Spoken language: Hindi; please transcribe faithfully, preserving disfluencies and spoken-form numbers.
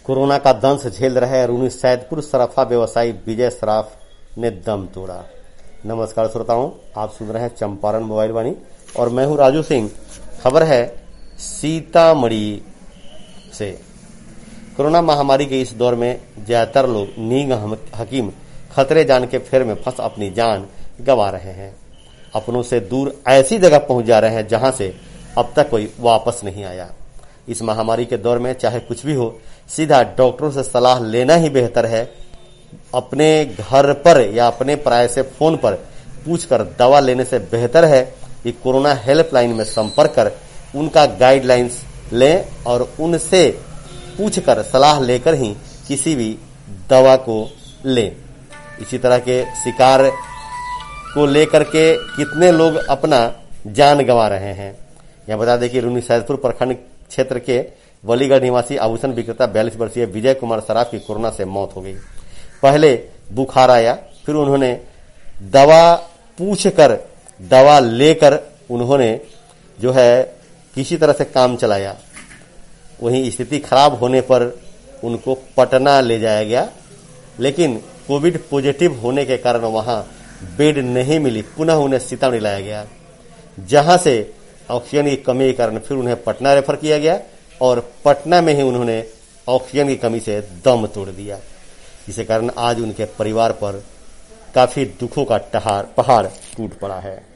कोरोना का दंश झेल रहे रूनी सैदपुर सराफा व्यवसायी विजय सराफ ने दम तोड़ा। नमस्कार श्रोताओं, आप सुन रहे हैं चंपारण मोबाइल वाणी और मैं हूं राजू सिंह। खबर है सीतामढ़ी से। कोरोना महामारी के इस दौर में ज्यादातर लोग नींग हकीम खतरे जान के फेर में फंस अपनी जान गंवा रहे हैं। अपनों से दूर ऐसी जगह पहुंच जा रहे हैं जहां से अब तक कोई वापस नहीं आया। इस महामारी के दौर में चाहे कुछ भी हो, सीधा डॉक्टरों से सलाह लेना ही बेहतर है। अपने घर पर या अपने पराये से फोन पर पूछकर दवा लेने से बेहतर है कि कोरोना हेल्पलाइन में संपर्क कर उनका गाइडलाइंस लें और उनसे पूछकर सलाह लेकर ही किसी भी दवा को लें। इसी तरह के शिकार को लेकर के कितने लोग अपना जान गंवा रहे हैं। यहां बता दें कि रूनी सैदपुर प्रखंड क्षेत्र के वलीगढ़ निवासी आभूषण विक्रेता बयालीस वर्षीय विजय कुमार सराफ की कोरोना से मौत हो गई। पहले बुखार आया, फिर उन्होंने दवा पूछकर दवा लेकर उन्होंने जो है किसी तरह से काम चलाया। वहीं स्थिति खराब होने पर उनको पटना ले जाया गया, लेकिन कोविड पॉजिटिव होने के कारण वहां बेड नहीं मिली। पुनः उन्हें सीतामढ़ी लाया गया, जहां से ऑक्सीजन की कमी के कारण फिर उन्हें पटना रेफर किया गया और पटना में ही उन्होंने ऑक्सीजन की कमी से दम तोड़ दिया। इसी कारण आज उनके परिवार पर काफी दुखों का पहाड़ टूट पड़ा है।